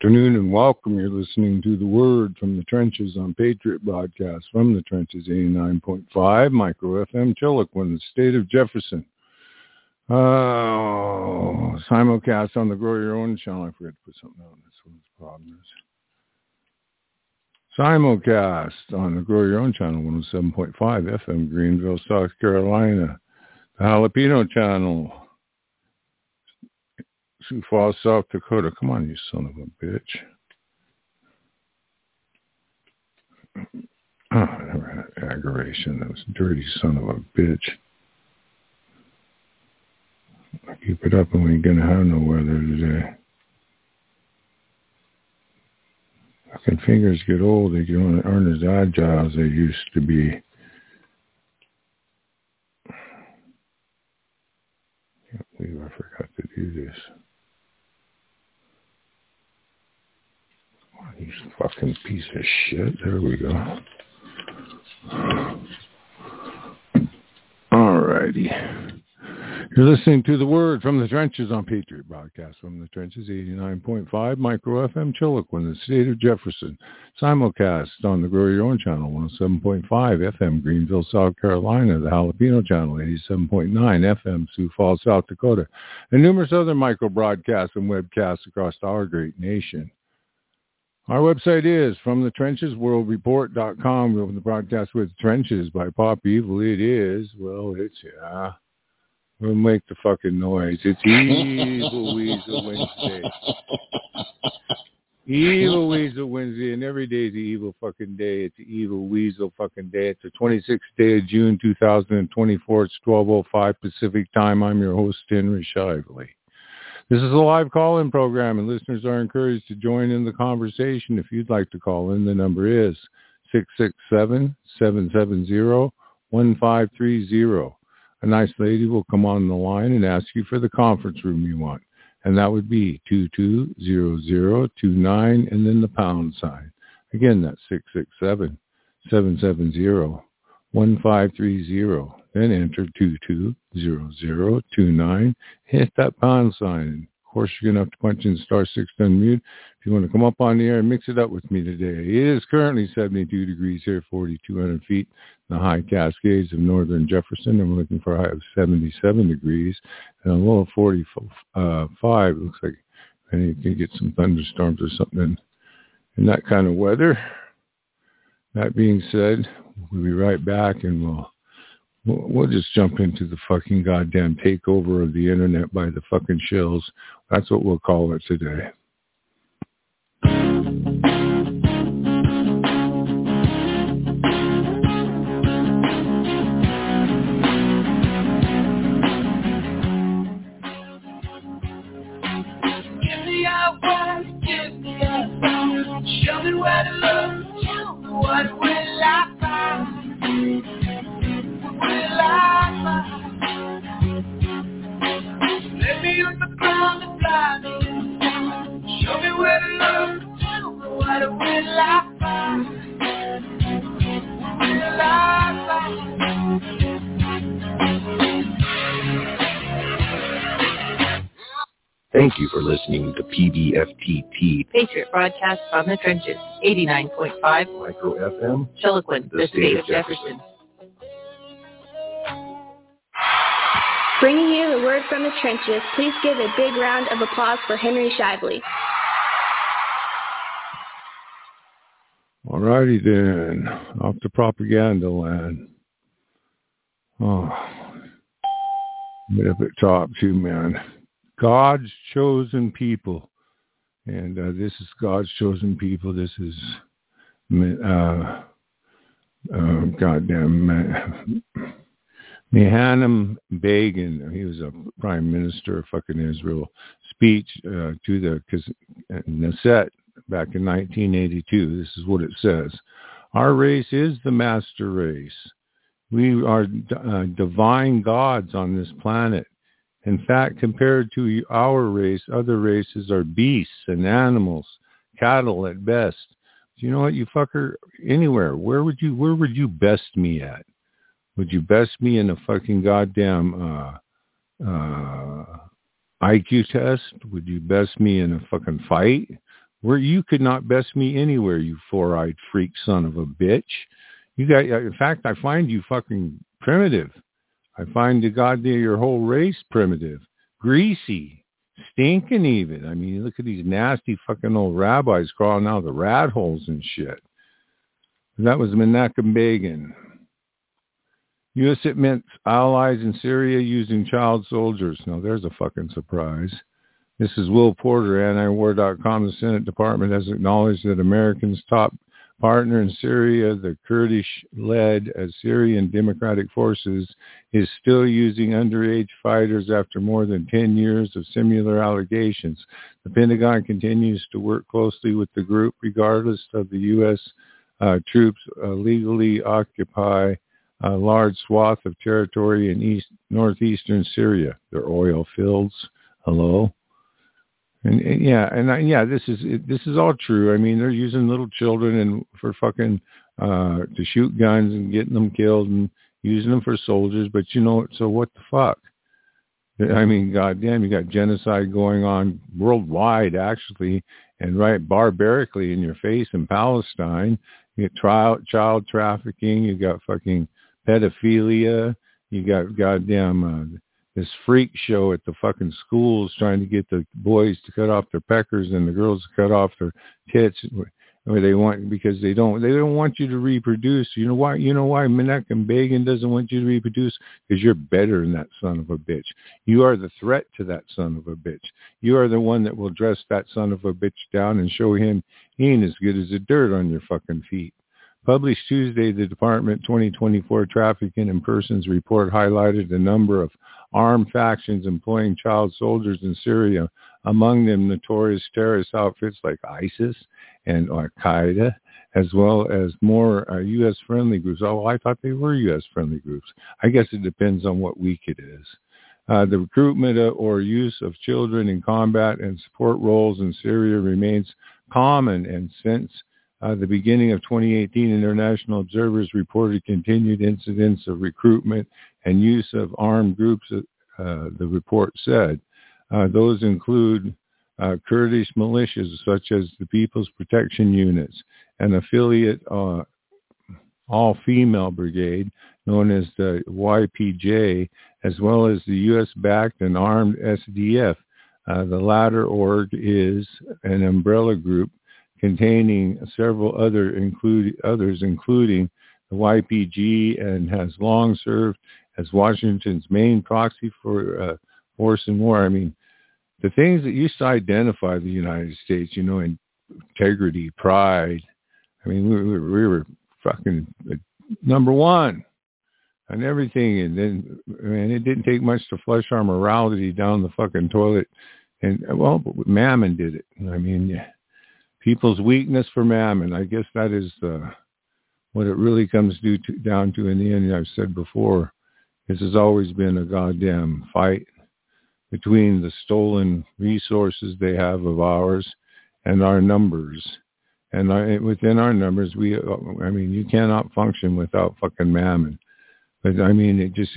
Afternoon and welcome. You're listening to The Word from the Trenches on Patriot Broadcast from the Trenches 89.5 Micro FM Chiloquin, the state of Jefferson. Simulcast on the Grow Your Own channel. I forgot to put something on this one. The problem is simulcast on the Grow Your Own channel 107.5 FM Greenville, South Carolina. The Jalapeno channel, Sioux Falls, South Dakota. Come on, you son of a bitch. Oh, I never had aggravation. That was dirty son of a bitch. Keep it up and we ain't gonna have no weather today. Fucking fingers get old. They aren't as agile as they used to be. Can't believe I forgot to do this. You fucking piece of shit. There we go. Alrighty. You're listening to The Word from the Trenches on Patriot Broadcast from the Trenches 89.5 Micro FM Chiloquin, the state of Jefferson. Simulcast on the Grow Your Own channel 107.5 FM Greenville, South Carolina. The Jalapeno channel 87.9 FM Sioux Falls, South Dakota. And numerous other micro broadcasts and webcasts across our great nation. Our website is FromTheTrenchesWorldReport.com. We open the broadcast with Trenches by Pop Evil. It is, well, it's, yeah. We'll make the fucking noise. It's Evil Weasel Wednesday. Evil Weasel Wednesday, and every day is the evil fucking day. It's the Evil Weasel fucking day. It's the 26th day of June, 2024. It's 12:05 Pacific time. I'm your host, Henry Shively. This is a live call-in program, and listeners are encouraged to join in the conversation. If you'd like to call in, the number is 667-770-1530. A nice lady will come on the line and ask you for the conference room you want, and that would be 220029 and then the pound sign. Again, that's 667-770-1530. Then enter 220029. Hit that pound sign. Of course, you're going to have to punch in *6 to unmute if you want to come up on the air and mix it up with me today. It is currently 72 degrees here, 4,200 feet in the high Cascades of northern Jefferson. I'm looking for a high of 77 degrees and a low of 45. Looks like you can get some thunderstorms or something in that kind of weather. That being said, we'll be right back and we'll just jump into the fucking goddamn takeover of the internet by the fucking shills. That's what we'll call it today. Give me your word, give me your phone. Show me where to look, show me what will I find. Let me on the ground and fly me. Show me where to look. Tell me what will I find? Will I find? Thank you for listening to PBFTT Patriot Broadcast from the Trenches 89.5 Micro FM Chiloquin, the state of Jefferson. Bringing you the word from the trenches, please give a big round of applause for Henry Shively. All righty then. Off to propaganda land. Oh. Right up at top too, man. God's chosen people. And this is God's chosen people. This is goddamn Menahem Begin. He was a prime minister of fucking Israel. Speech to the Knesset back in 1982. This is what it says. Our race is the master race. We are divine gods on this planet. In fact, compared to our race, other races are beasts and animals, cattle at best. Do you know what, you fucker? Anywhere. Where would you best me at? Would you best me in a fucking goddamn IQ test? Would you best me in a fucking fight? Where you could not best me anywhere, you four-eyed freak son of a bitch. You got, in fact, I find you fucking primitive. I find your whole race primitive, greasy, stinking even. I mean, look at these nasty fucking old rabbis crawling out of the rat holes and shit. That was Menachem Begin. U.S. admits allies in Syria using child soldiers. Now, there's a fucking surprise. This is Will Porter, antiwar.com. The Senate Department has acknowledged that Americans' top partner in Syria, the Kurdish-led Syrian Democratic Forces, is still using underage fighters after more than 10 years of similar allegations. The Pentagon continues to work closely with the group, regardless of the U.S. Troops legally occupy a large swath of territory in northeastern Syria. Their oil fields. Hello. This is all true. I mean, they're using little children and for fucking to shoot guns and getting them killed and using them for soldiers. But so what the fuck? I mean, goddamn, you got genocide going on worldwide, actually, and right barbarically in your face in Palestine. You got child trafficking. You got fucking pedophilia. You got goddamn this freak show at the fucking schools trying to get the boys to cut off their peckers and the girls to cut off their tits, where they want, because they don't want you to reproduce. You know why Menachem Begin doesn't want you to reproduce? Because you're better than that son of a bitch. You are the threat to that son of a bitch. You are the one that will dress that son of a bitch down and show him he ain't as good as the dirt on your fucking feet. Published Tuesday, the Department 2024 Trafficking in Persons report highlighted a number of armed factions employing child soldiers in Syria, among them notorious terrorist outfits like ISIS and Al-Qaeda, as well as more U.S.-friendly groups. Oh, I thought they were U.S.-friendly groups. I guess it depends on what week it is. The recruitment or use of children in combat and support roles in Syria remains common, and since the beginning of 2018, international observers reported continued incidents of recruitment and use of armed groups, the report said. Those include Kurdish militias such as the People's Protection Units, an affiliate all-female brigade known as the YPJ, as well as the U.S.-backed and armed SDF. The latter org is an umbrella group containing several others, including the YPG, and has long served as Washington's main proxy for force in war. I mean, the things that used to identify the United States, integrity, pride. I mean, we were fucking number one on everything. And then, man, it didn't take much to flush our morality down the fucking toilet. And, well, Mammon did it. I mean, yeah. People's weakness for mammon. I guess that is what it really comes down to in the end. I've said before, this has always been a goddamn fight between the stolen resources they have of ours and our numbers. And within our numbers, you cannot function without fucking mammon. But I mean,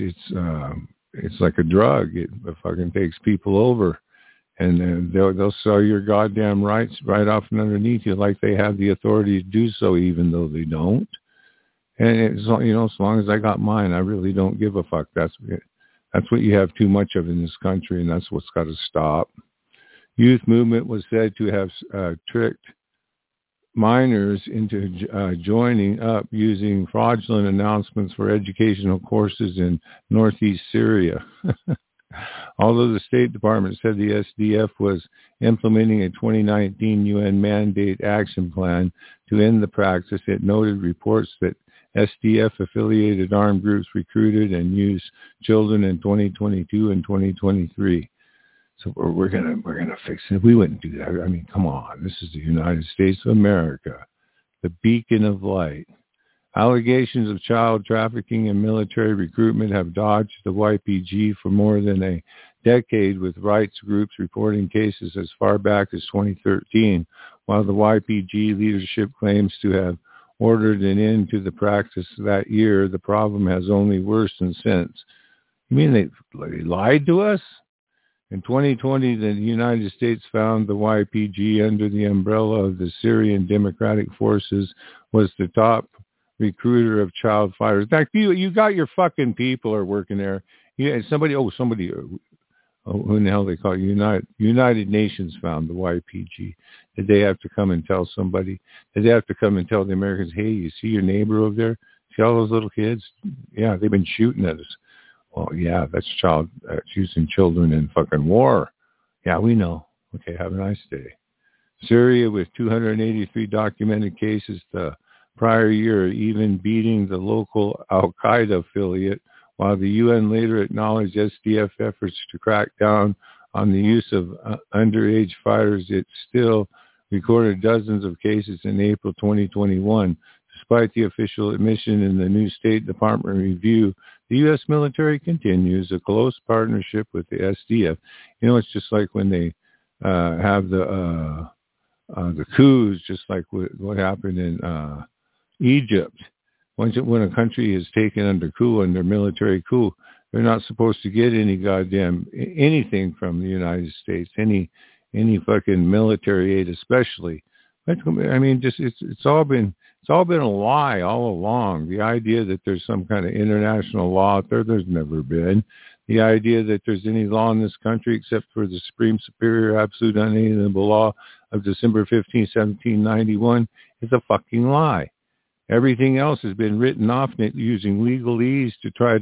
it's like a drug. It fucking takes people over. And they'll sell your goddamn rights right off and underneath you, like they have the authority to do so, even though they don't. And as long as I got mine, I really don't give a fuck. That's what you have too much of in this country, and that's what's got to stop. Youth movement was said to have tricked minors into joining up using fraudulent announcements for educational courses in northeast Syria. Although the State Department said the SDF was implementing a 2019 UN mandate action plan to end the practice, it noted reports that SDF-affiliated armed groups recruited and used children in 2022 and 2023. So we're gonna fix it. We wouldn't do that. I mean, come on. This is the United States of America, the beacon of light. Allegations of child trafficking and military recruitment have dogged the YPG for more than a decade, with rights groups reporting cases as far back as 2013, while the YPG leadership claims to have ordered an end to the practice that year. The problem has only worsened since. You mean they lied to us? In 2020, the United States found the YPG under the umbrella of the Syrian Democratic Forces was the top recruiter of child fighters. In fact, you got your fucking people are working there. Yeah, who in the hell they call it? United Nations found the YPG. Did they have to come and tell somebody? Did they have to come and tell the Americans, hey, you see your neighbor over there? See all those little kids? Yeah, they've been shooting at us. Well, yeah, that's using children in fucking war. Yeah, we know. Okay, have a nice day. Syria with 283 documented cases the prior year, even beating the local Al-Qaeda affiliate, while the UN later acknowledged SDF efforts to crack down on the use of underage fighters. It still recorded dozens of cases in April 2021. Despite the official admission in the new State Department review, the U.S. military continues a close partnership with the SDF. You know, it's just like when they have the coups, just like what happened in Egypt. When a country is taken under coup, under military coup, they're not supposed to get any goddamn anything from the United States, any fucking military aid, especially. I mean, just it's all been a lie all along. The idea that there's some kind of international law out there's never been. The idea that there's any law in this country except for the Supreme Superior Absolute Unalienable Law of December 15, 1791 is a fucking lie. Everything else has been written off using legalese to try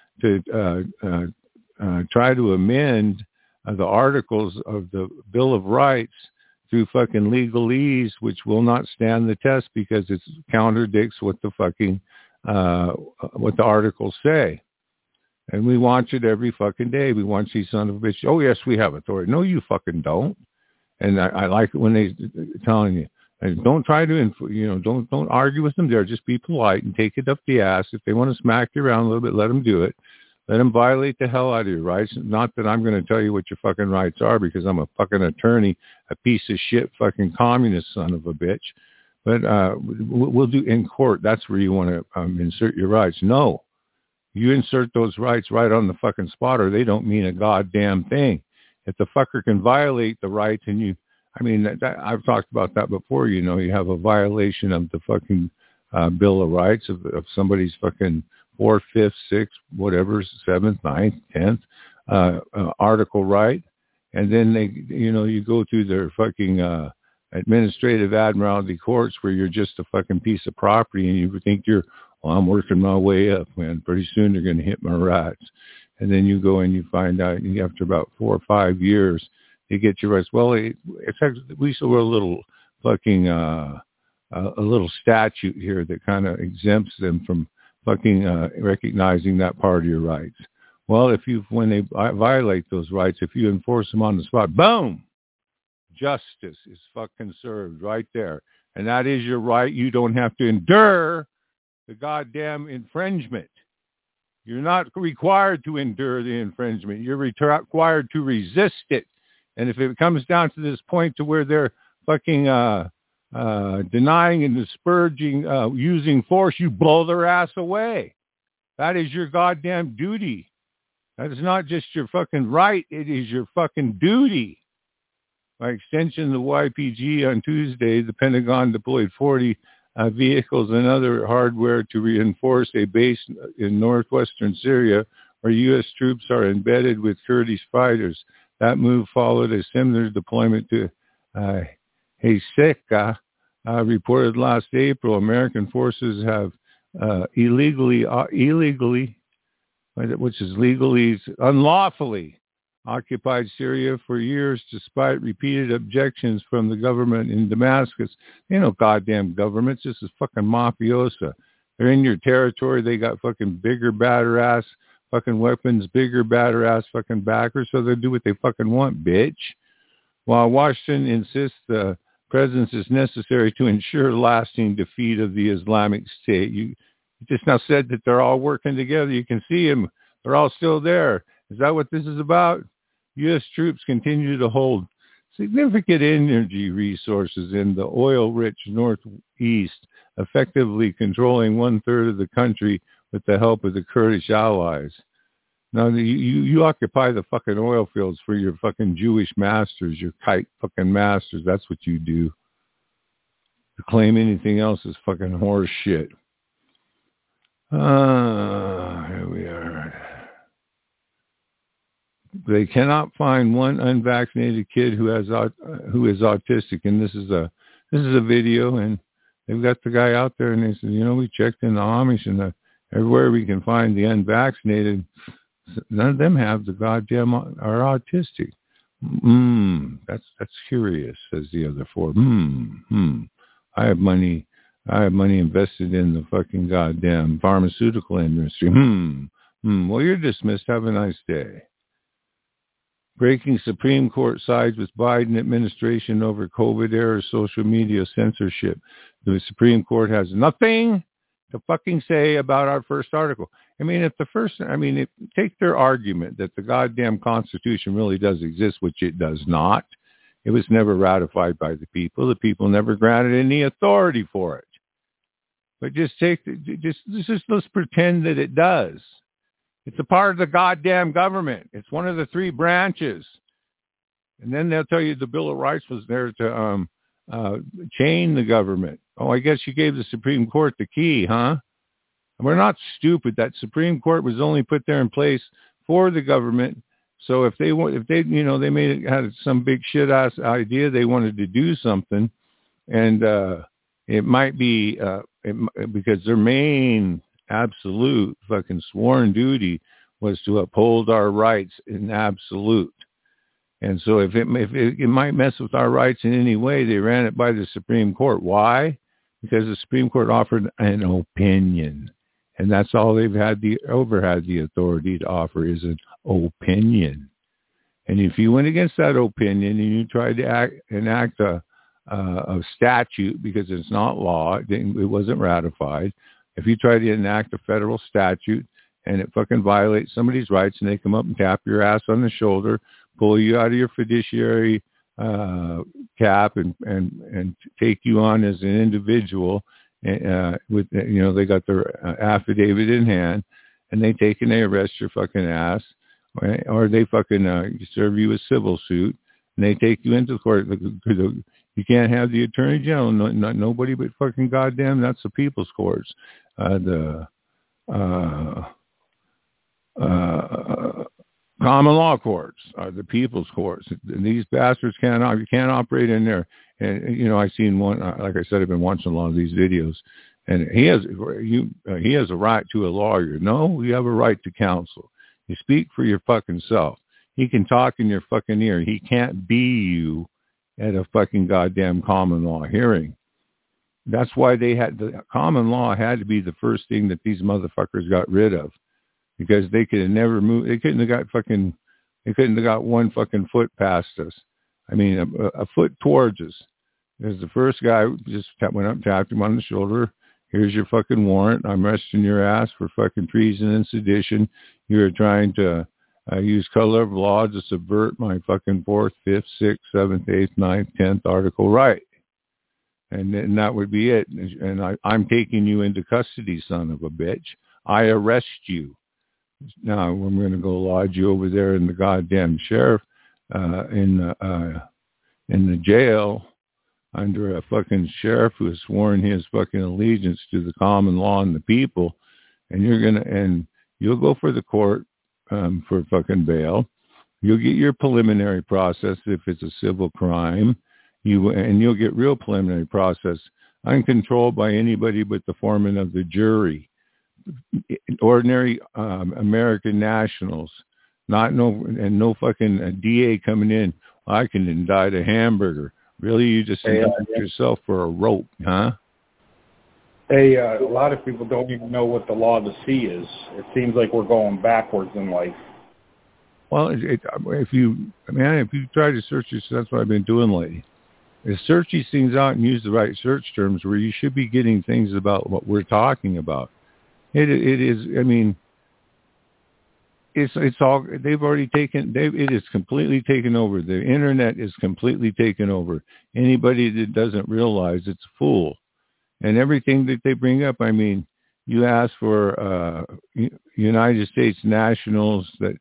to amend the articles of the Bill of Rights through fucking legalese, which will not stand the test because it contradicts what the fucking what the articles say. And we watch it every fucking day. We watch these son of a bitch. Oh yes, we have authority. No, you fucking don't. And I like it when they telling you. And don't try to, don't argue with them there. Just be polite and take it up the ass. If they want to smack you around a little bit, let them do it. Let them violate the hell out of your rights. Not that I'm going to tell you what your fucking rights are because I'm a fucking attorney, a piece of shit fucking communist son of a bitch. But we'll do in court. That's where you want to insert your rights. No, you insert those rights right on the fucking spot or they don't mean a goddamn thing. If the fucker can violate the rights and you, I've talked about that before. You know, you have a violation of the fucking Bill of Rights of somebody's fucking 4th, 5th, 6th, whatever, 7th, 9th, 10th article right, and then they, you go through their fucking administrative admiralty courts where you're just a fucking piece of property, and you think I'm working my way up, man. Pretty soon they're going to hit my rights, and then you go and you find out after about 4 or 5 years. You get your rights. Well, it's actually, we saw a little fucking a little statute here that kind of exempts them from fucking recognizing that part of your rights. Well, when they violate those rights, if you enforce them on the spot, boom, justice is fucking served right there, and that is your right. You don't have to endure the goddamn infringement. You're not required to endure the infringement. You're required to resist it. And if it comes down to this point to where they're fucking denying and disparaging using force, you blow their ass away. That is your goddamn duty. That is not just your fucking right. It is your fucking duty. By extension, the YPG on Tuesday, the Pentagon deployed 40 vehicles and other hardware to reinforce a base in northwestern Syria where U.S. troops are embedded with Kurdish fighters. That move followed a similar deployment to Haseka, reported last April. American forces have illegally, which is legally, unlawfully occupied Syria for years, despite repeated objections from the government in Damascus. Ain't no goddamn governments. This is fucking mafiosa. They're in your territory. They got fucking bigger, badder ass fucking weapons, bigger, badder ass fucking backers, so they'll do what they fucking want, bitch. While Washington insists the presence is necessary to ensure lasting defeat of the Islamic State. You just now said that they're all working together. You can see them. They're all still there. Is that what this is about? U.S. troops continue to hold significant energy resources in the oil-rich northeast, effectively controlling 1/3 of the country with the help of the Kurdish allies. Now, you occupy the fucking oil fields for your fucking Jewish masters, your kite fucking masters. That's what you do. To claim anything else is fucking horse shit. Here we are. They cannot find one unvaccinated kid who is autistic, and this is a video, and they've got the guy out there, and they said, we checked in the Amish and everywhere we can find the unvaccinated. None of them have the goddamn are autistic. That's curious, says the other four. I have money invested in the fucking goddamn pharmaceutical industry. Well, you're dismissed. Have a nice day. Breaking Supreme Court sides with Biden administration over COVID era social media censorship. The Supreme Court has nothing to fucking say about our first article. Take their argument that the goddamn Constitution really does exist, which it does not. It was never ratified by the people. The people never granted any authority for it. But let's pretend that it does. It's a part of the goddamn government. It's one of the three branches. And then they'll tell you the Bill of Rights was there to chain the government. Oh, I guess you gave the Supreme Court the key, huh? We're not stupid. That Supreme Court was only put there in place for the government. So if they had some big shit ass idea, they wanted to do something, and it might be because their main absolute fucking sworn duty was to uphold our rights in absolute. And so if it might mess with our rights in any way, they ran it by the Supreme Court. Why? Because the Supreme Court offered an opinion. And that's all they've had the authority to offer is an opinion. And if you went against that opinion and you tried to enact a statute, because it's not law, it wasn't ratified. If you try to enact a federal statute and it fucking violates somebody's rights and they come up and tap your ass on the shoulder, pull you out of your fiduciary cap and take you on as an individual, they got their affidavit in hand, and they take and they arrest your fucking ass, or they fucking serve you a civil suit, and they take you into the court. You can't have the attorney general, nobody but fucking goddamn. That's the people's courts, common law courts are the people's courts. These bastards can't operate in there. And I seen one. Like I said, I've been watching a lot of these videos, and he has a right to a lawyer. No, you have a right to counsel. You speak for your fucking self. He can talk in your fucking ear. He can't be you at a fucking goddamn common law hearing. That's why the common law had to be the first thing that these motherfuckers got rid of, because they could have never moved. They couldn't have got one fucking foot past us. I mean, a foot towards us. There's the first guy just went up, tapped him on the shoulder. Here's your fucking warrant. I'm arresting your ass for fucking treason and sedition. You're trying to use color of law to subvert my fucking 4th, 5th, 6th, 7th, 8th, 9th, 10th article right. And that would be it. And I'm taking you into custody, son of a bitch. I arrest you. Now, I'm going to go lodge you over there in the goddamn sheriff in the jail under a fucking sheriff who has sworn his fucking allegiance to the common law and the people, and you'll go for the court for fucking bail. You'll get your preliminary process if it's a civil crime. You'll get real preliminary process uncontrolled by anybody but the foreman of the jury. Ordinary American nationals, no fucking DA coming in. I can indict a hamburger. Really, you just indict yourself for a rope, huh? Hey, a lot of people don't even know what the law of the sea is. It seems like we're going backwards in life. Well, if you try to search this, that's what I've been doing lately. Is search these things out and use the right search terms where you should be getting things about what we're talking about. It is. I mean, it's all. They've already taken. It is completely taken over. The internet is completely taken over. Anybody that doesn't realize it's a fool, and everything that they bring up. I mean, You ask for United States nationals that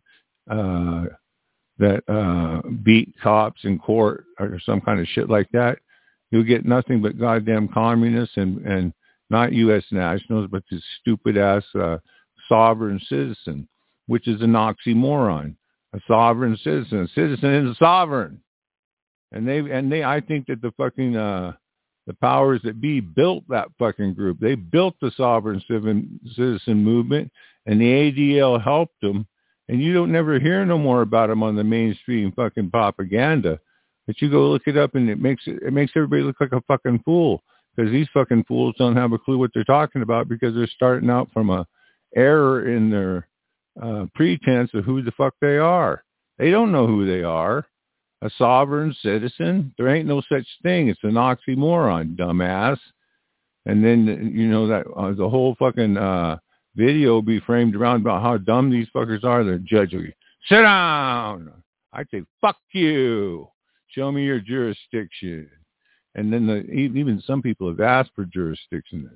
beat cops in court or some kind of shit like that, you'll get nothing but goddamn communists and not U.S. nationals, but this stupid-ass sovereign citizen, which is an oxymoron. A sovereign citizen. A citizen is a sovereign. And they I think that the fucking the powers that be built that fucking group. They built the sovereign citizen movement, and the ADL helped them. And you don't never hear no more about them on the mainstream fucking propaganda. But you go look it up, and it makes everybody look like a fucking fool, because these fucking fools don't have a clue what they're talking about, because they're starting out from a error in their pretense of who the fuck they are. They don't know who they are. A sovereign citizen? There ain't no such thing. It's an oxymoron, dumbass. And then, you know, that the whole fucking video be framed around about how dumb these fuckers are. The judge will sit down. I'd say, fuck you. Show me your jurisdiction. And then even some people have asked for jurisdiction.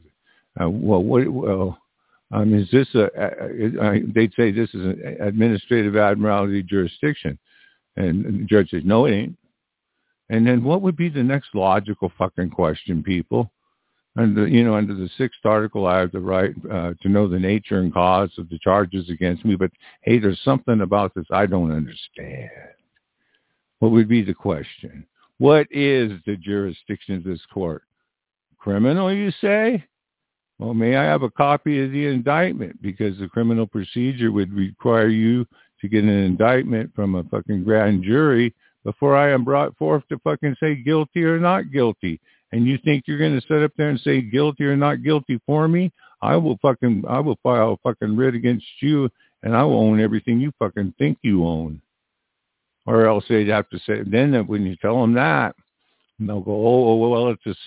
Is this they'd say this is an administrative admiralty jurisdiction. And the judge says, no, it ain't. And then what would be the next logical fucking question, people? And, under the 6th article, I have the right to know the nature and cause of the charges against me. But, hey, there's something about this I don't understand. What would be the question? What is the jurisdiction of this court? Criminal, you say? Well, may I have a copy of the indictment? Because the criminal procedure would require you to get an indictment from a fucking grand jury before I am brought forth to fucking say guilty or not guilty. And you think you're going to sit up there and say guilty or not guilty for me? I will file a fucking writ against you, and I will own everything you fucking think you own. Or else they'd have to say, then when you tell them that, they'll go, oh well, it's a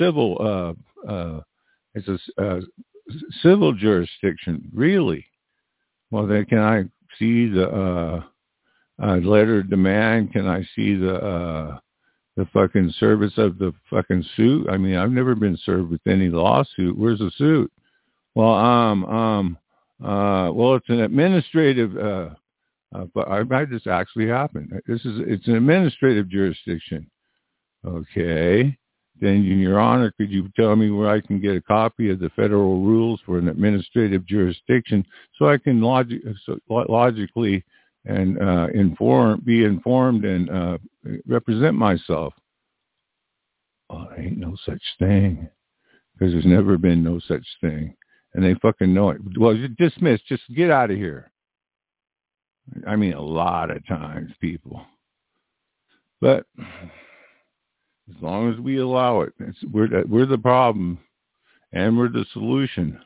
civil jurisdiction. Really? Well, then can I see the letter of demand? Can I see the fucking service of the fucking suit? I mean, I've never been served with any lawsuit. Where's the suit? Well, it's an administrative. But this actually happened. It's an administrative jurisdiction. Okay. Then, Your Honor, could you tell me where I can get a copy of the federal rules for an administrative jurisdiction so I can logically and be informed and represent myself? Oh, there ain't no such thing, because there's never been no such thing, and they fucking know it. Well, you're dismissed. Just get out of here. I mean, a lot of times, people. But as long as we allow it, we're the problem, and we're the solution.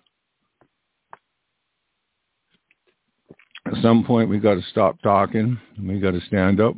At some point, we got to stop talking, and we got to stand up.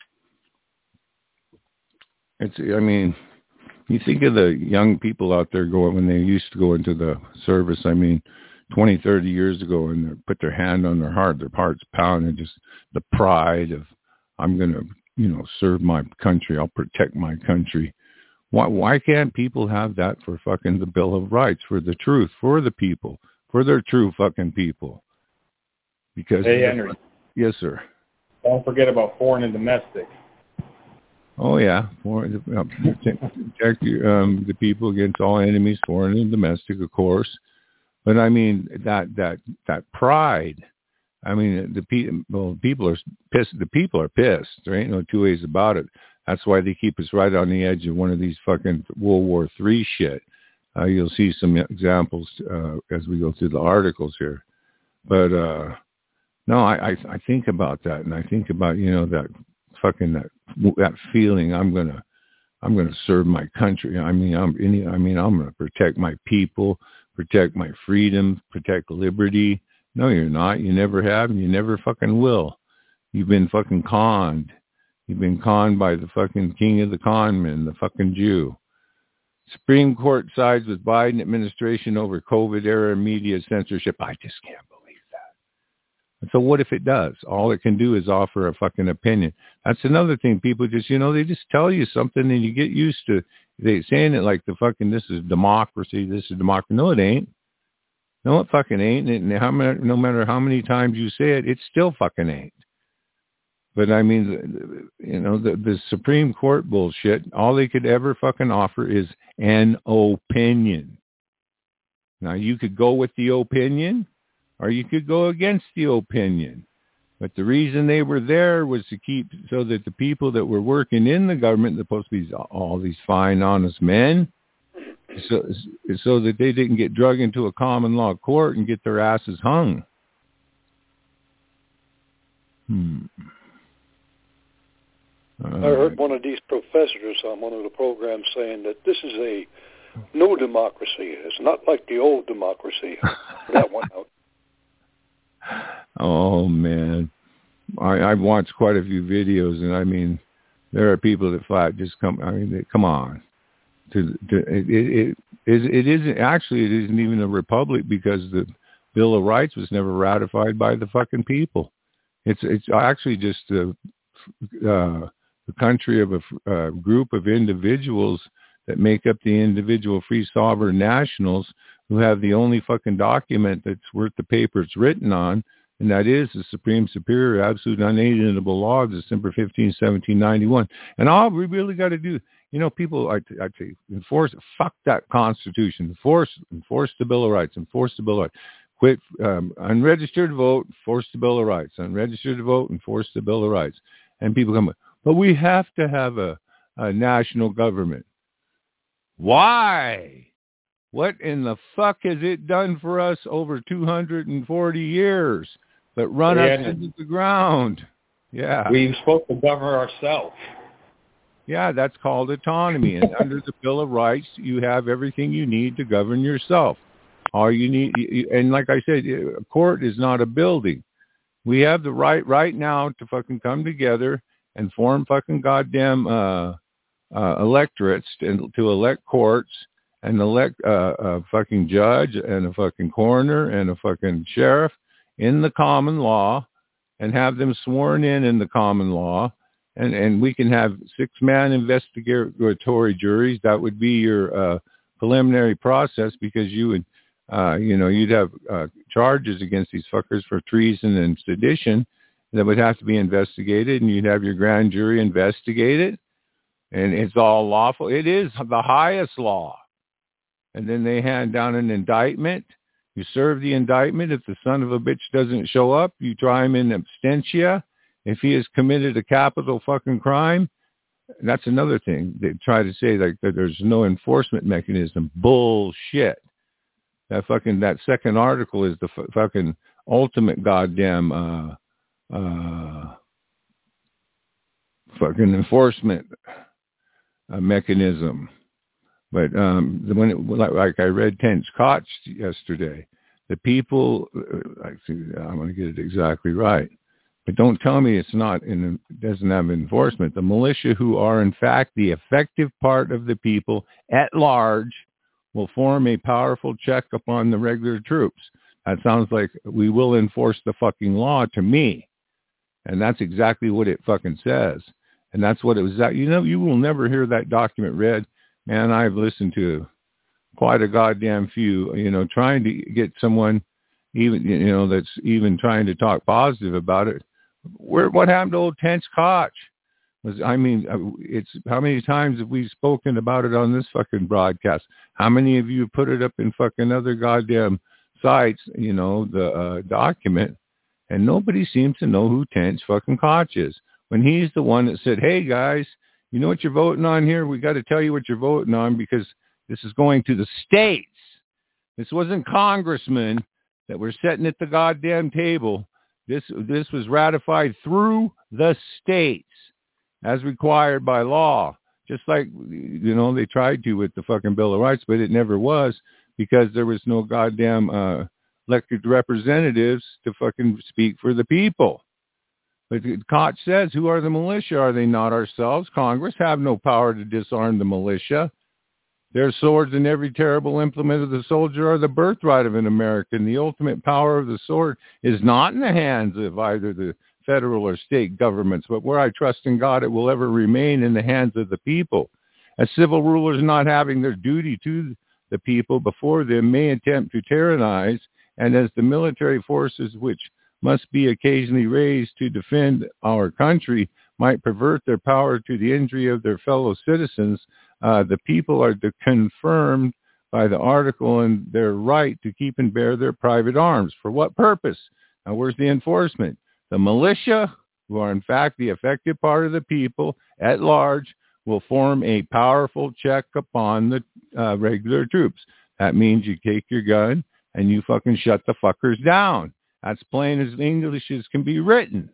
You think of the young people out there when they used to go into the service, 20, 30 years ago, and they put their hand on their heart, their heart's pounding, just the pride of, I'm going to, serve my country. I'll protect my country. Why can't people have that for fucking the Bill of Rights, for the truth, for the people, for their true fucking people? Because, hey, Henry. Yes, sir. Don't forget about foreign and domestic. Oh, yeah. Protect the people against all enemies, foreign and domestic, of course. But that pride. The people are pissed. The people are pissed. There ain't no two ways about it. That's why they keep us right on the edge of one of these fucking World War III shit. You'll see some examples as we go through the articles here. But no, I think about that, and I think about that fucking that feeling. I'm gonna serve my country. I'm gonna protect my people, protect my freedom, protect liberty. No, you're not. You never have, and you never fucking will. You've been fucking conned. You've been conned by the fucking king of the con men, the fucking Jew. Supreme Court sides with Biden administration over COVID-era media censorship. I just can't believe that. And so what if it does? All it can do is offer a fucking opinion. That's another thing. People just, they just tell you something, and you get used to they saying it like the fucking, this is democracy, this is democracy. No, it ain't. No, it fucking ain't. And no matter how many times you say it, it still fucking ain't. But I mean, the Supreme Court bullshit, all they could ever fucking offer is an opinion. Now, you could go with the opinion or you could go against the opinion. But the reason they were there was to keep so that the people that were working in the government, they're supposed to be all these fine, honest men, so that they didn't get drug into a common law court and get their asses hung. I heard one of these professors on one of the programs saying that this is a new democracy. It's not like the old democracy. That one out. Oh, man. I've watched quite a few videos, and I mean, there are people that flat just come. I mean, come on. It isn't even a republic because the Bill of Rights was never ratified by the fucking people. It's actually just the country of a group of individuals that make up the individual free sovereign nationals who have the only fucking document that's worth the paper it's written on, and that is the Supreme Superior Absolute Unalienable Law of December 15, 1791. And all we really got to do, people, I'd say, enforce, fuck that Constitution, enforce the Bill of Rights, enforce the Bill of Rights. Quit unregistered vote, enforce the Bill of Rights. Unregistered vote, enforce the Bill of Rights. And people come, but we have to have a national government. Why? What in the fuck has it done for us over 240 years but run us into the ground? Yeah. We're supposed to govern ourselves. Yeah, that's called autonomy. And under the Bill of Rights, you have everything you need to govern yourself. All you need, and like I said, a court is not a building. We have the right now to fucking come together and form fucking goddamn electorates and to elect courts and elect a fucking judge and a fucking coroner and a fucking sheriff in the common law and have them sworn in the common law. And we can have 6-man investigatory juries. That would be your preliminary process because you would, you'd have charges against these fuckers for treason and sedition that would have to be investigated, and you'd have your grand jury investigate it, and it's all lawful. It is the highest law. And then they hand down an indictment. You serve the indictment. If the son of a bitch doesn't show up, you try him in absentia. If he has committed a capital fucking crime, that's another thing. They try to say like that there's no enforcement mechanism. Bullshit. That second article is the fucking ultimate goddamn fucking enforcement mechanism. But like I read Tench Koch yesterday, the people, I'm going to get it exactly right, but don't tell me it's not doesn't have enforcement. The militia, who are in fact the effective part of the people at large, will form a powerful check upon the regular troops. That sounds like we will enforce the fucking law to me. And that's exactly what it fucking says. And that's what it was. You will never hear that document read. Man, I've listened to quite a goddamn few, trying to get someone even, that's even trying to talk positive about it. What happened to old Tench Koch? It's how many times have we spoken about it on this fucking broadcast? How many of you put it up in fucking other goddamn sites, the document, and nobody seems to know who Tench fucking Koch is. When he's the one that said, hey guys, you know what you're voting on here? We got to tell you what you're voting on because this is going to the states. This wasn't congressmen that were sitting at the goddamn table. This was ratified through the states as required by law. Just like, they tried to with the fucking Bill of Rights, but it never was because there was no goddamn elected representatives to fucking speak for the people. But Koch says, who are the militia? Are they not ourselves? Congress have no power to disarm the militia. Their swords and every terrible implement of the soldier are the birthright of an American. The ultimate power of the sword is not in the hands of either the federal or state governments, but where I trust in God, it will ever remain in the hands of the people. As civil rulers not having their duty to the people before them may attempt to tyrannize and as the military forces which must be occasionally raised to defend our country might pervert their power to the injury of their fellow citizens, the people are confirmed by the article in their right to keep and bear their private arms. For what purpose? Now, where's the enforcement? The militia, who are in fact the effective part of the people at large, will form a powerful check upon the regular troops. That means you take your gun and you fucking shut the fuckers down. That's plain as English as can be written.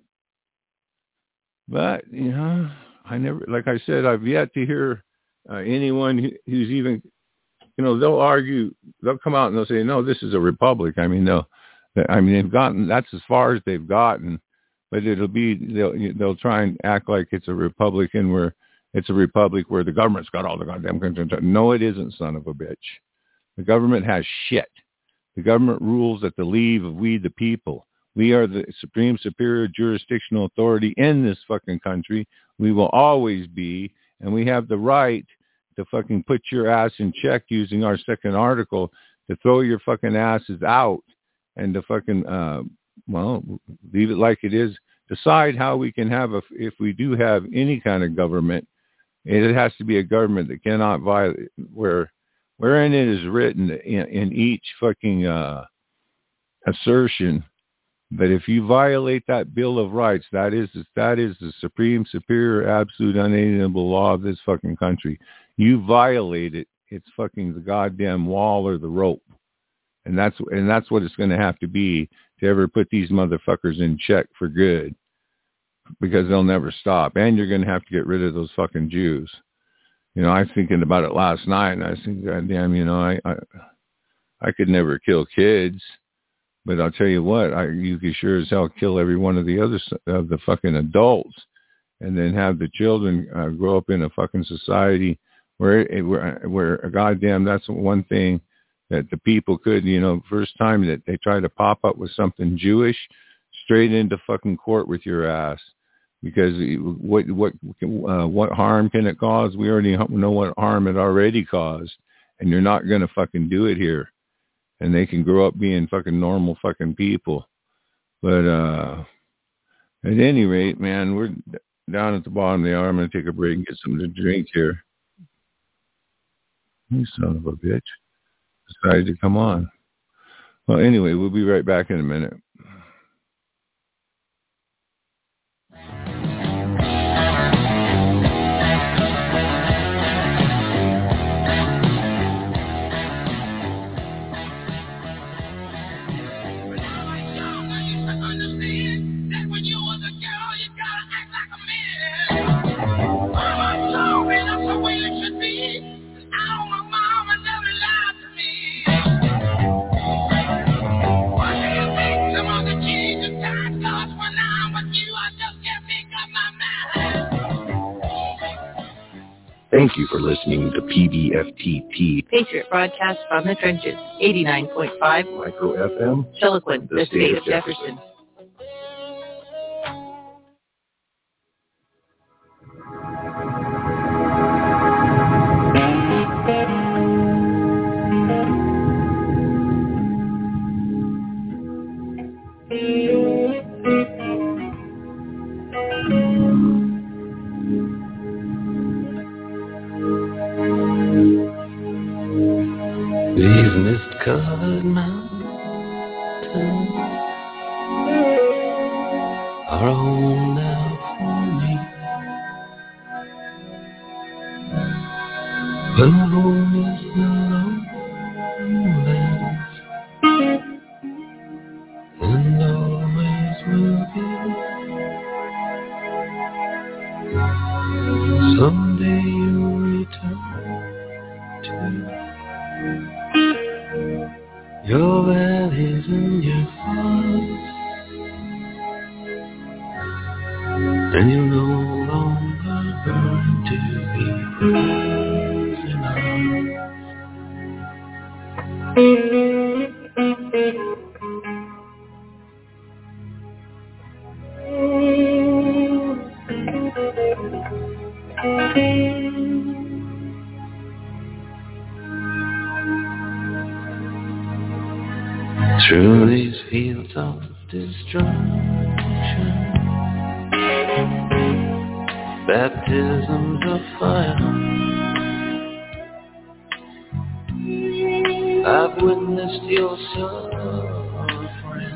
But, you know, like I said, I've yet to hear anyone who's even, you know, they'll argue, they'll come out and they'll say, no, this is a republic. I mean, they've gotten, that's as far as they've gotten, but they'll try and act like it's a Republican where it's a republic where the government's got all the goddamn control. No, it isn't, son of a bitch. The government has shit. The government rules at the leave of we the people. We are the supreme superior jurisdictional authority in this fucking country. We will always be, and we have the right to fucking put your ass in check using our second article, to throw your fucking asses out and to fucking, leave it like it is. Decide how we can have, if we do have any kind of government, it has to be a government that cannot violate, wherein it is written in each fucking assertion that if you violate that Bill of Rights, that is the supreme, superior, absolute, unalienable law of this fucking country. You violate it, it's fucking the goddamn wall or the rope. And that's what it's going to have to be to ever put these motherfuckers in check for good, because they'll never stop. And you're going to have to get rid of those fucking Jews. You know, I was thinking about it last night, and I was thinking, goddamn, you know, I could never kill kids, but I'll tell you what, you could sure as hell kill every one of the fucking adults, and then have the children grow up in a fucking society where goddamn, that's one thing that the people could, you know, first time that they try to pop up with something Jewish, straight into fucking court with your ass. Because what harm can it cause? We already know what harm it already caused, and you're not going to fucking do it here. And they can grow up being fucking normal fucking people. But at any rate, man, we're down at the bottom of the hour. I'm going to take a break and get something to drink here. You son of a bitch. Decided to come on. Well, anyway, we'll be right back in a minute. Thank you for listening to PBFTT. Patriot Broadcast from the Trenches, 89.5 Micro FM. Chiloquin, the state of Jefferson. These mist-covered mountains are a home now for me. But my home is the lowlands, and always will be. Someday you'll return to your valleys and your forests, and you'll no longer burn to be frozen through these fields of destruction, baptisms of fire. I've witnessed your suffering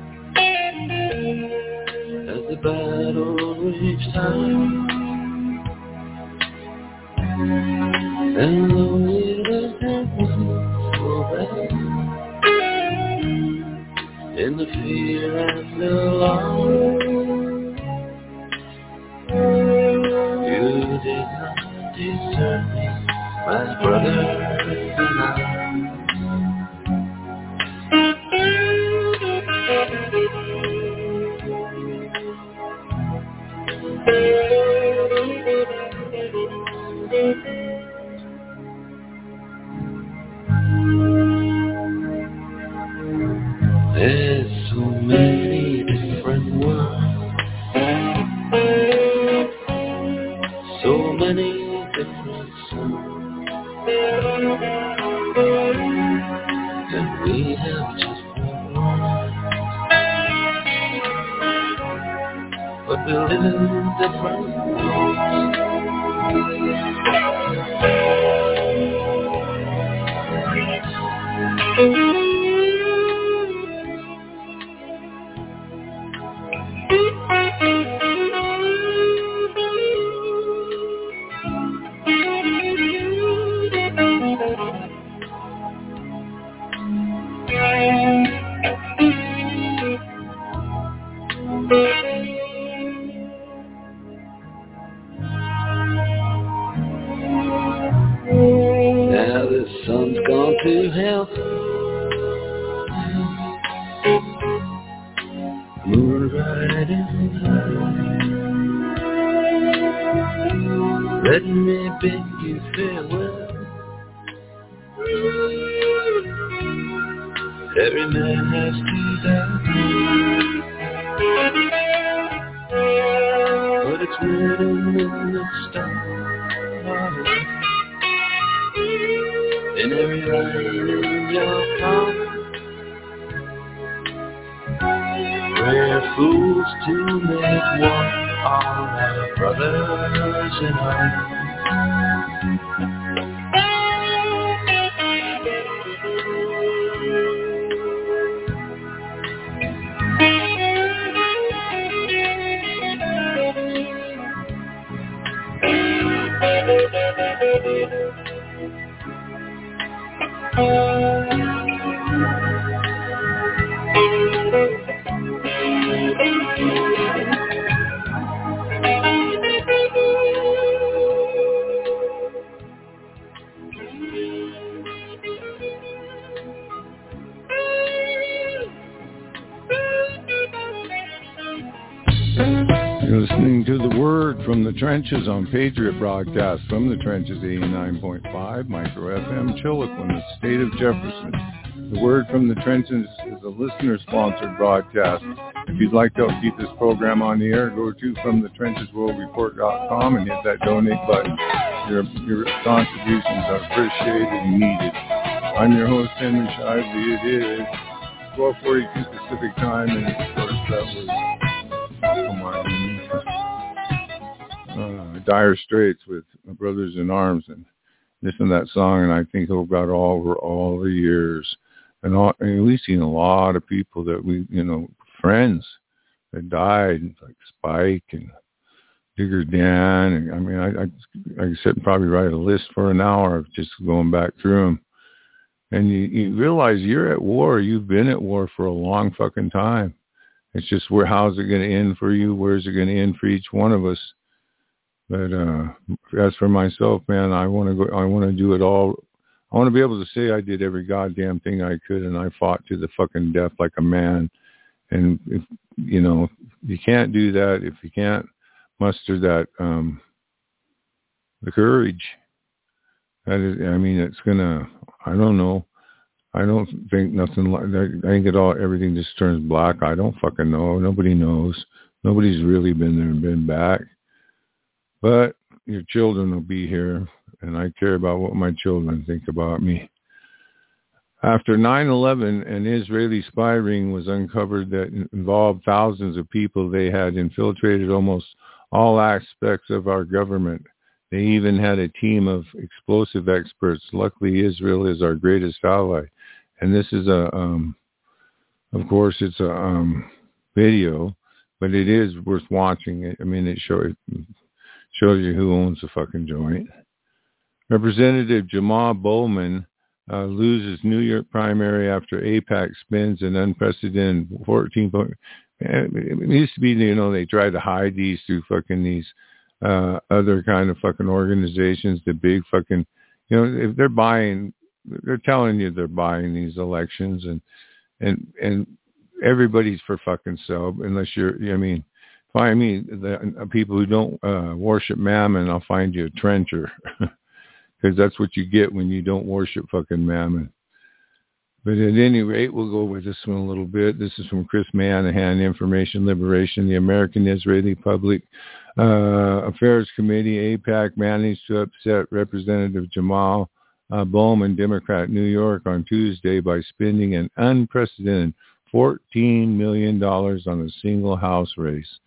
as the battle reached high, and though it has been so bad, in the fear and the loss, you did not desert me, my brothers and I. There's so many different worlds, so many different songs, and we have just one, but we live in different worlds. Now the sun's gone to hell, moon riding high. Let me bid you farewell. Every man has to die, but it's written in the stars, in every line in your heart. We're fools to make one, all our brothers in arms. You're listening to The Word from the Trenches on Patriot Broadcast from the Trenches 89.5 Micro FM Chilliwack in the state of Jefferson. The Word from the Trenches is a listener-sponsored broadcast. If you'd like to help keep this program on the air, go to FromTheTrenchesWorldReport.com and hit that donate button. Your contributions are appreciated and needed. I'm your host, Henry Shively. It is 12:42 Pacific time, and of course that was Dire Straits with Brothers in Arms, and listen to that song, and I think about over all the years, and we've seen a lot of people that we, friends that died, like Spike and Digger Dan, and I mean, I could sit and probably write a list for an hour of just going back through them, and you realize you're at war. You've been at war for a long fucking time. It's just how's it going to end for you? Where's it going to end for each one of us? But as for myself, man, I want to do it all. I want to be able to say I did every goddamn thing I could, and I fought to the fucking death like a man. And if you can't do that, if you can't muster that the courage, that is, I mean, it's gonna. I don't know. I don't think nothing like. I think everything just turns black. I don't fucking know. Nobody knows. Nobody's really been there and been back. But your children will be here, and I care about what my children think about me. After 9/11, an Israeli spy ring was uncovered that involved thousands of people. They had infiltrated almost all aspects of our government. They even had a team of explosive experts. Luckily, Israel is our greatest ally. And this is of course, it's a video, but it is worth watching. I mean, it shows you who owns the fucking joint. Representative Jamal Bowman loses New York primary after AIPAC spends an unprecedented 14 point. It used to be, they try to hide these through fucking these other kind of fucking organizations, the big fucking, if they're telling you they're buying these elections, and everybody's for fucking sale, unless find me the people who don't worship Mammon, I'll find you a trencher. Because that's what you get when you don't worship fucking Mammon. But at any rate, we'll go over this one a little bit. This is from Chris Manahan, Information Liberation. The American Israeli Public Affairs Committee, AIPAC, managed to upset Representative Jamal Bowman, Democrat, New York, on Tuesday by spending an unprecedented $14 million on a single House race.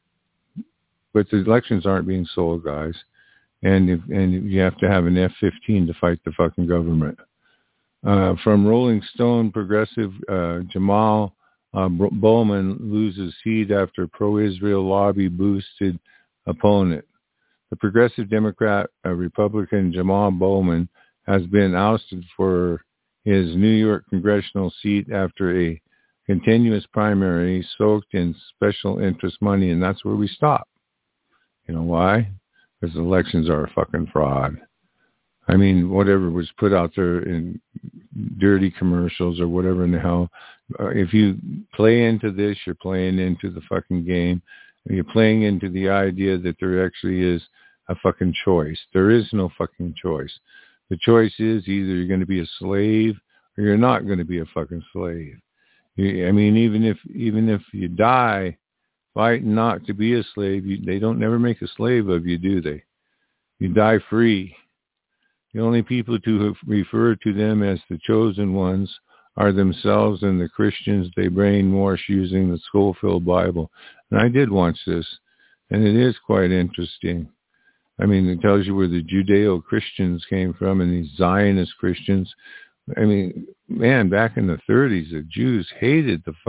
But the elections aren't being sold, guys. And you have to have an F-15 to fight the fucking government. From Rolling Stone, progressive Jamal Bowman loses seat after pro-Israel lobby boosted opponent. The progressive Democrat, Republican Jamal Bowman has been ousted for his New York congressional seat after a continuous primary soaked in special interest money, and that's where we stop. You know why? Because elections are a fucking fraud. I mean, whatever was put out there in dirty commercials or whatever in the hell, if you play into this, you're playing into the fucking game. You're playing into the idea that there actually is a fucking choice. There is no fucking choice. The choice is either you're going to be a slave or you're not going to be a fucking slave. Even if you die fighting not to be a slave, they don't never make a slave of you, do they? You die free. The only people to refer to them as the chosen ones are themselves and the Christians they brainwash using the Scofield Bible. And I did watch this, and it is quite interesting. I mean, it tells you where the Judeo-Christians came from and these Zionist Christians. I mean, man, back in the 30s, the Jews hated the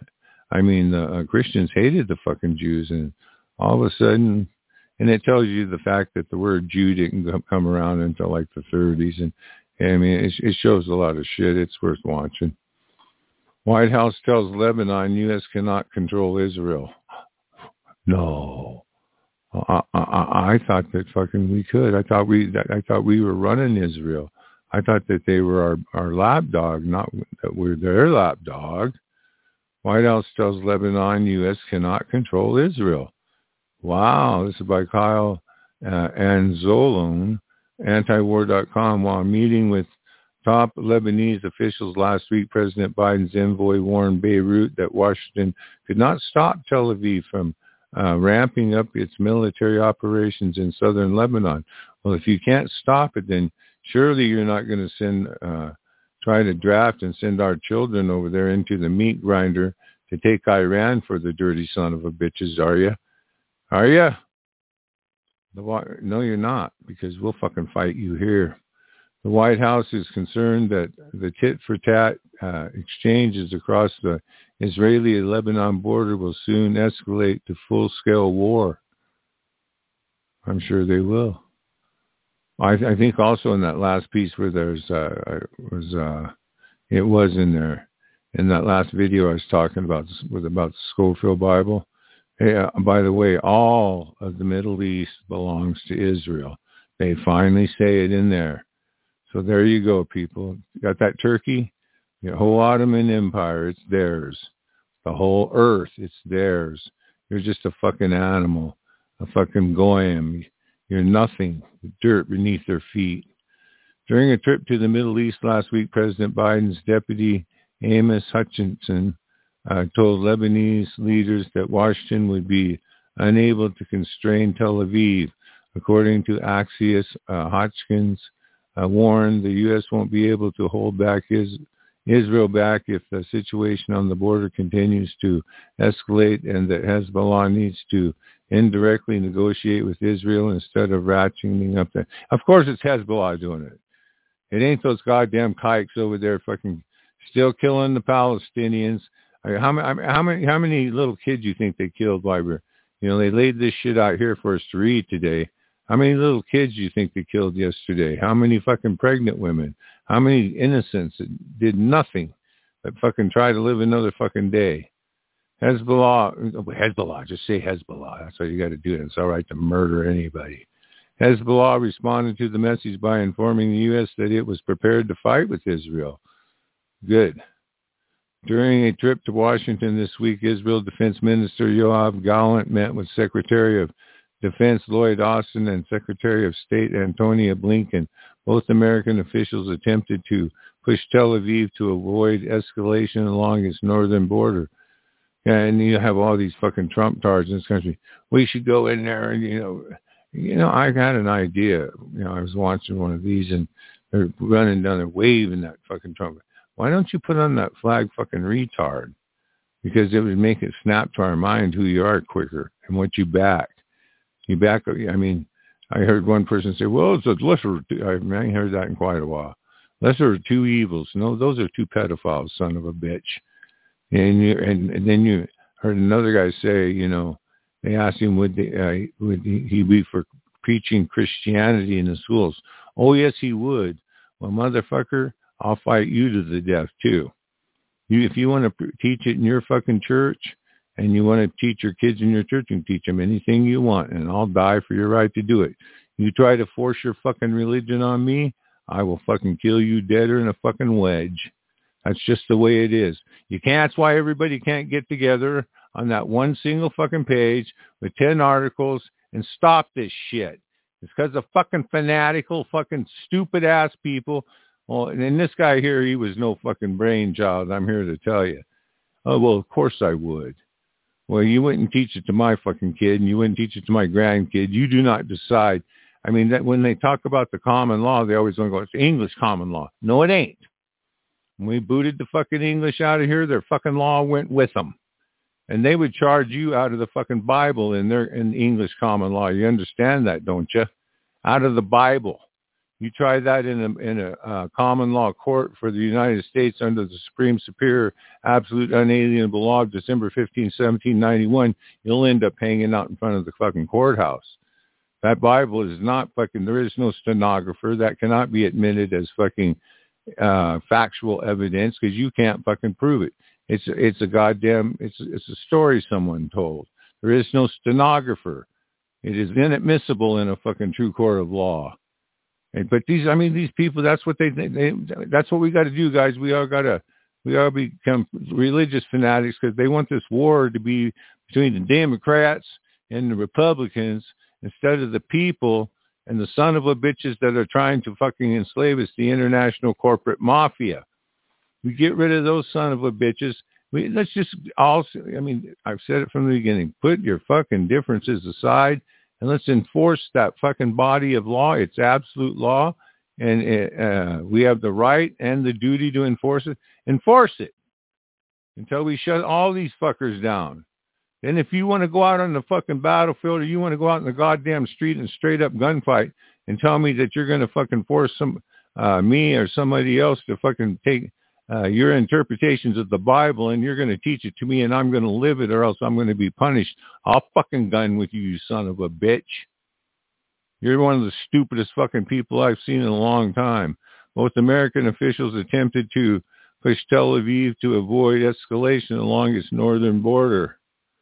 Christians hated the fucking Jews, and all of a sudden, and it tells you the fact that the word Jew didn't come around until like the 30s, and it shows a lot of shit. It's worth watching. White House tells Lebanon U.S. cannot control Israel. No, I thought that fucking we could. I thought we were running Israel. I thought that they were our lapdog, not that we're their lapdog. White House tells Lebanon U.S. cannot control Israel. Wow, this is by Kyle Anzolone, antiwar.com. While meeting with top Lebanese officials last week, President Biden's envoy warned Beirut that Washington could not stop Tel Aviv from ramping up its military operations in southern Lebanon. Well, if you can't stop it, then surely you're not going to try to draft and send our children over there into the meat grinder to take Iran for the dirty son of a bitches, are you? Are you? No, you're not, because we'll fucking fight you here. The White House is concerned that the tit-for-tat exchanges across the Israeli-Lebanon border will soon escalate to full-scale war. I'm sure they will. I think also in that last piece where it was in there, in that last video I was talking about the Scofield Bible. Hey, by the way, all of the Middle East belongs to Israel. They finally say it in there. So there you go, people. You got that Turkey? The whole Ottoman Empire, it's theirs. The whole earth, it's theirs. You're just a fucking animal, a fucking goyim. You're nothing, the dirt beneath their feet. During a trip to the Middle East last week, President Biden's deputy, Amos Hutchinson, told Lebanese leaders that Washington would be unable to constrain Tel Aviv. According to Axios, Hotchkiss warned the U.S. won't be able to hold back Israel back if the situation on the border continues to escalate, and that Hezbollah needs to indirectly negotiate with Israel instead of ratcheting up that. Of course, it's Hezbollah doing it. It ain't those goddamn kikes over there fucking still killing the Palestinians. I mean, how many little kids you think they killed while they laid this shit out here for us to read today? How many little kids do you think they killed yesterday? How many fucking pregnant women? How many innocents that did nothing but fucking try to live another fucking day? Hezbollah, just say Hezbollah. That's all you got to do. It's all right to murder anybody. Hezbollah responded to the message by informing the U.S. that it was prepared to fight with Israel. Good. During a trip to Washington this week, Israel Defense Minister Yoav Gallant met with Secretary of Defense Lloyd Austin and Secretary of State Antonia Blinken. Both American officials attempted to push Tel Aviv to avoid escalation along its northern border. And you have all these fucking Trump tards in this country. We should go in there and, I got an idea. I was watching one of these and they're running down there waving that fucking Trump. Why don't you put on that flag fucking retard? Because it would make it snap to our mind who you are quicker and what you back. I heard one person say, well, it's a lesser, I haven't heard that in quite a while. Lesser of two evils. No, those are two pedophiles, son of a bitch. And then you heard another guy say, they asked him, would he be for preaching Christianity in the schools? Oh, yes, he would. Well, motherfucker, I'll fight you to the death, too. If you want to teach it in your fucking church and you want to teach your kids in your church, you can teach them anything you want, and I'll die for your right to do it. You try to force your fucking religion on me, I will fucking kill you deader than a fucking wedge. That's just the way it is. That's why everybody can't get together on that one single fucking page with 10 articles and stop this shit. It's because of fucking fanatical, fucking stupid-ass people. Well, and this guy here, he was no fucking brainchild, I'm here to tell you. Oh, well, of course I would. Well, you wouldn't teach it to my fucking kid, and you wouldn't teach it to my grandkid. You do not decide. I mean, that when they talk about the common law, they always want to go, it's English common law. No, it ain't. When we booted the fucking English out of here, their fucking law went with them. And they would charge you out of the fucking Bible in English common law. You understand that, don't you? Out of the Bible. You try that in a common law court for the United States under the Supreme Superior Absolute Unalienable Law of December 15, 1791, you'll end up hanging out in front of the fucking courthouse. That Bible is not fucking, there is no stenographer. That cannot be admitted as fucking factual evidence because you can't fucking prove it. It's a goddamn, it's a story someone told. There is no stenographer. It is inadmissible in a fucking true court of law. But these people, that's what that's what we got to do, guys. We all become religious fanatics because they want this war to be between the Democrats and the Republicans instead of the people and the son of a bitches that are trying to fucking enslave us, the international corporate mafia. We get rid of those son of a bitches. Let's just also, I've said it from the beginning, put your fucking differences aside and let's enforce that fucking body of law. It's absolute law, and we have the right and the duty to enforce it. Enforce it until we shut all these fuckers down. Then if you want to go out on the fucking battlefield or you want to go out in the goddamn street and straight up gunfight and tell me that you're going to fucking force me or somebody else to fucking take your interpretations of the Bible and you're going to teach it to me and I'm going to live it or else I'm going to be punished, I'll fucking gun with you, you son of a bitch. You're one of the stupidest fucking people I've seen in a long time. Both American officials attempted to push Tel Aviv to avoid escalation along its northern border.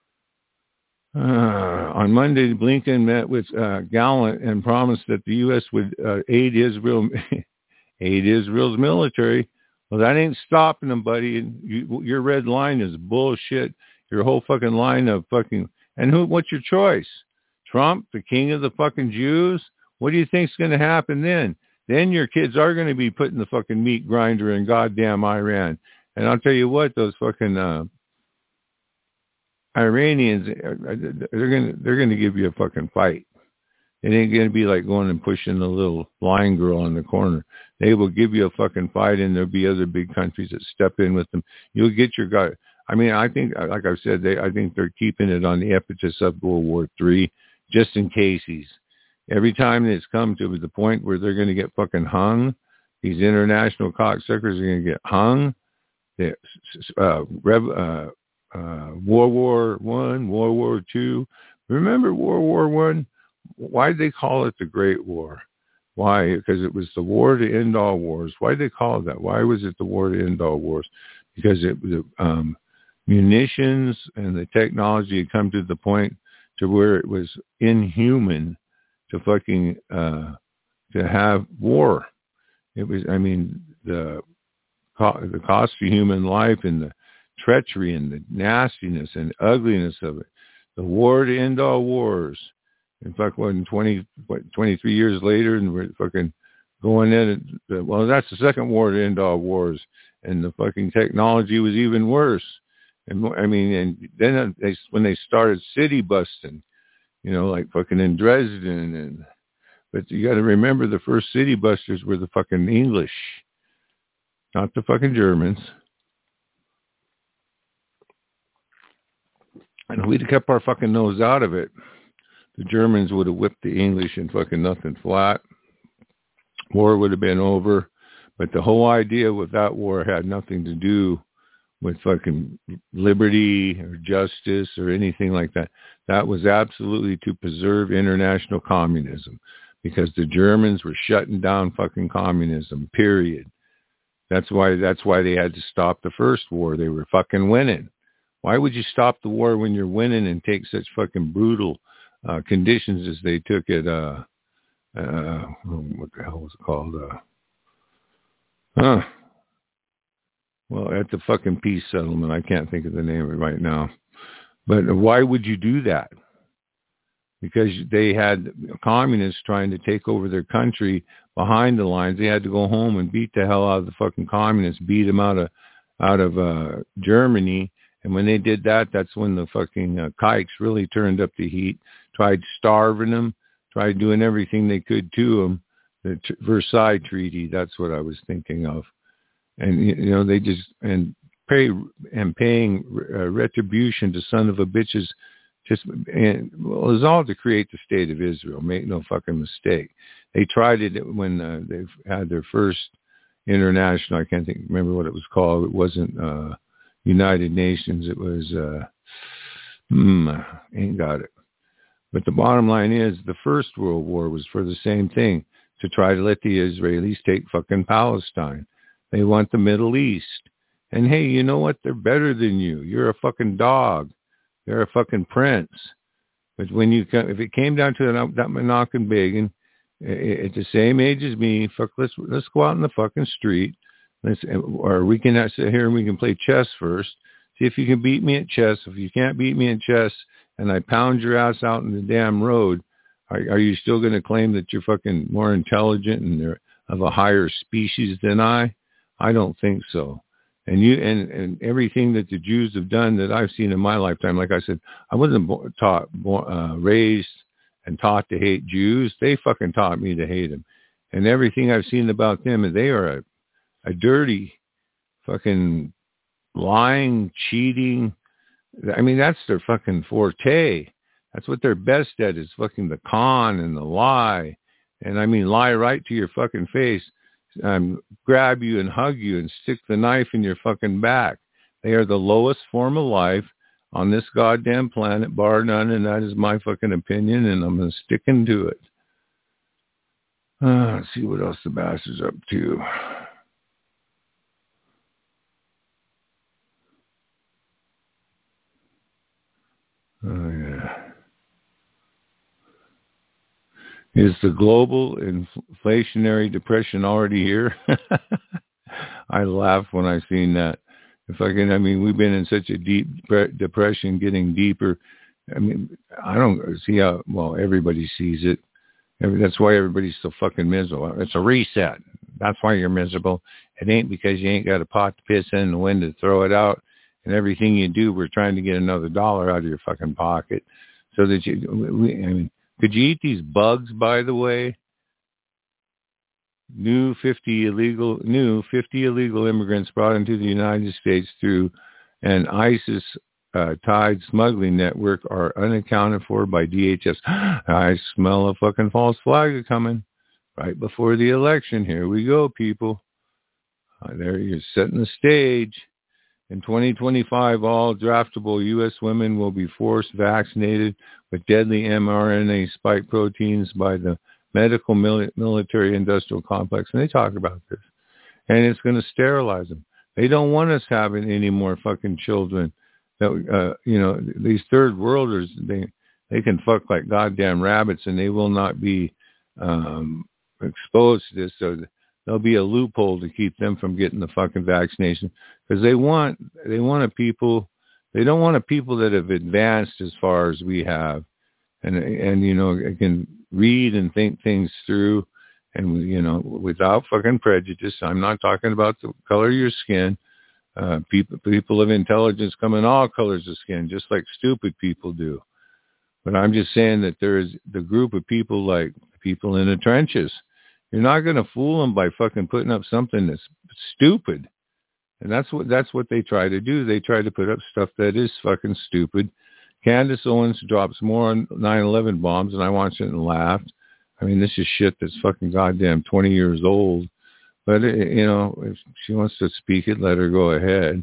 On Monday, Blinken met with Gallant and promised that the U.S. would aid Israel's military. Well, that ain't stopping them, buddy. Your red line is bullshit. Your whole fucking line of fucking... And what's your choice? Trump, the king of the fucking Jews? What do you think's going to happen then? Then your kids are going to be put in the fucking meat grinder in goddamn Iran. And I'll tell you what, those fucking Iranians, they're going to give you a fucking fight. It ain't going to be like going and pushing a little blind girl in the corner. They will give you a fucking fight, and there'll be other big countries that step in with them. You'll get your guy. I mean, I think, like I've said, I think they're keeping it on the impetus of World War III, just in cases. Every time it's come to the point where they're going to get fucking hung, these international cocksuckers are going to get hung. World War I, World War II. Remember World War I? Why did they call it the Great War? Why? Because it was the war to end all wars. Why did they call it that? Why was it the war to end all wars? Because it was munitions and the technology had come to the point to where it was inhuman to fucking to have war. It was, I mean, the cost of human life and the treachery and the nastiness and ugliness of it. The war to end all wars. In fact, 23 years later, and we're fucking going in. Well, that's the second war to end all wars, and the fucking technology was even worse. And I mean, and then when they started city busting, you know, like fucking in Dresden, but you got to remember the first city busters were the fucking English, not the fucking Germans. And if we'd have kept our fucking nose out of it, the Germans would have whipped the English and fucking nothing flat. War would have been over. But the whole idea with that war had nothing to do with fucking liberty or justice or anything like that. That was absolutely to preserve international communism, because the Germans were shutting down fucking communism, period. That's why they had to stop the first war. They were fucking winning. Why would you stop the war when you're winning and take such fucking brutal conditions as they took at, what the hell was it called? Well, at the fucking peace settlement. I can't think of the name of it right now. But why would you do that? Because they had communists trying to take over their country behind the lines. They had to go home and beat the hell out of the fucking communists, beat them out of Germany. And when they did that, that's when the fucking kikes really turned up the heat, tried starving them, tried doing everything they could to them. The Versailles Treaty, that's what I was thinking of. And, you know, they just, paying retribution to son of a bitches, it was all to create the state of Israel. Make no fucking mistake. They tried it when they had their first international, I can't remember what it was called. It wasn't United Nations. It was, ain't got it. But the bottom line is the First World War was for the same thing, to try to let the Israelis take fucking Palestine. They want the Middle East. And hey, you know what? They're better than you. You're a fucking dog. They're a fucking prince. But when if it came down to that Menachem Begin, at the same age as me, let's go out in the fucking street. Or we can sit here and we can play chess first. See if you can beat me at chess. If you can't beat me at chess and I pound your ass out in the damn road, are you still going to claim that you're fucking more intelligent and they're of a higher species than I? I don't think so. And and everything that the Jews have done that I've seen in my lifetime, like I said, I wasn't raised and taught to hate Jews. They fucking taught me to hate them. And everything I've seen about them, they are a dirty, fucking lying, cheating. I mean, that's their fucking forte. That's what they're best at, is fucking the con and the lie. And I mean, lie right to your fucking face. Grab you and hug you and stick the knife in your fucking back. They are the lowest form of life on this goddamn planet, bar none, and that is my fucking opinion, and I'm going to stick into it. Let's see what else the bastard's up to. Oh, yeah. Is the global inflationary depression already here? I laugh when I seen that. We've been in such a deep depression, getting deeper. I mean, I don't see how, well, everybody sees it. That's why everybody's so fucking miserable. It's a reset. That's why you're miserable. It ain't because you ain't got a pot to piss in and the wind to throw it out. And everything you do, we're trying to get another dollar out of your fucking pocket. So that Could you eat these bugs, by the way? New 50 illegal immigrants brought into the United States through an ISIS-tied smuggling network are unaccounted for by DHS. I smell a fucking false flag coming right before the election. Here we go, people. There you're setting the stage. In 2025, all draftable U.S. women will be forced vaccinated with deadly mRNA spike proteins by the medical military industrial complex. And they talk about this. And it's going to sterilize them. They don't want us having any more fucking children. That, these third worlders, they can fuck like goddamn rabbits and they will not be exposed to this. So there'll be a loophole to keep them from getting the fucking vaccination, because they don't want a people that have advanced as far as we have, and can read and think things through, and without fucking prejudice. I'm not talking about the color of your skin. People of intelligence come in all colors of skin, just like stupid people do. But I'm just saying that there is the group of people like people in the trenches. You're not going to fool them by fucking putting up something that's stupid. And that's what they try to do. They try to put up stuff that is fucking stupid. Candace Owens drops more on 9/11 bombs, and I watched it and laughed. I mean, this is shit that's fucking goddamn 20 years old. But, if she wants to speak it, let her go ahead.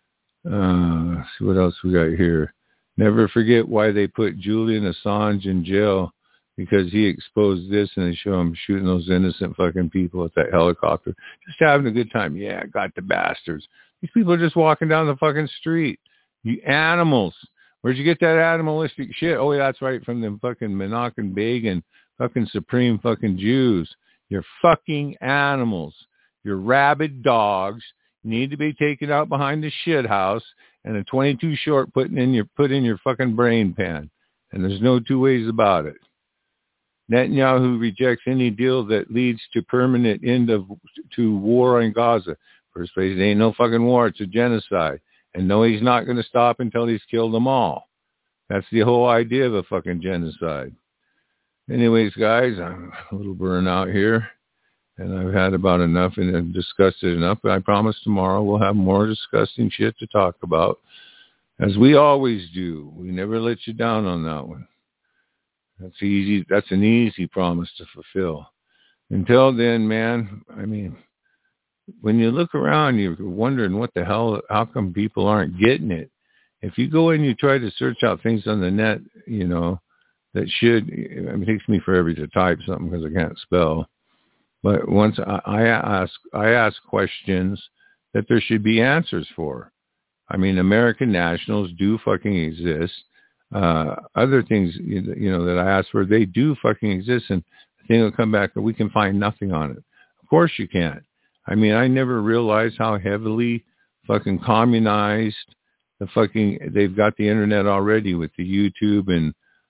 See what else we got here. Never forget why they put Julian Assange in jail, because he exposed this, and they show him shooting those innocent fucking people at that helicopter. Just having a good time. Yeah, got the bastards. These people are just walking down the fucking street. You animals. Where'd you get that animalistic shit? Oh, yeah, that's right, from them fucking Menachem Begin, fucking supreme fucking Jews. You're fucking animals. You're rabid dogs. You need to be taken out behind the shit house and a 22 short put in your fucking brain pan. And there's no two ways about it. Netanyahu rejects any deal that leads to permanent end to war in Gaza. First place, it ain't no fucking war. It's a genocide. And no, he's not going to stop until he's killed them all. That's the whole idea of a fucking genocide. Anyways, guys, I'm a little burnt out here. And I've had about enough and I've discussed it enough. But I promise tomorrow we'll have more disgusting shit to talk about. As we always do. We never let you down on that one. That's easy. That's an easy promise to fulfill. Until then, man, I mean, when you look around, you're wondering what the hell, how come people aren't getting it? If you go and you try to search out things on the net, that should, it takes me forever to type something because I can't spell. But once I ask questions that there should be answers for. I mean, American nationals do fucking exist. Other things, that I asked for, they do fucking exist, and the thing will come back that we can find nothing on it. Of course you can't. I mean, I never realized how heavily fucking communized they've got the internet already with the YouTube and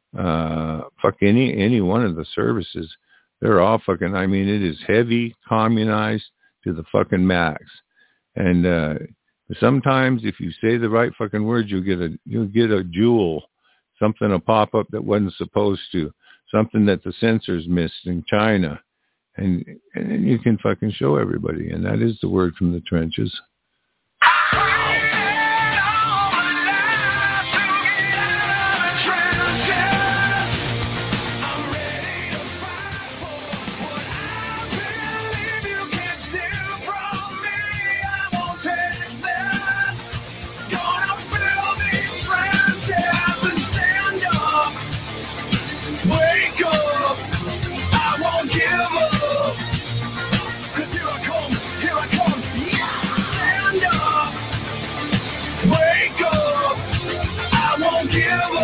any one of the services. They're all fucking, I mean, it is heavy communized to the fucking max. And sometimes if you say the right fucking words, you'll get a jewel. Something will pop up that wasn't supposed to. Something that the censors missed in China. And then you can fucking show everybody. And that is the word from the trenches. Give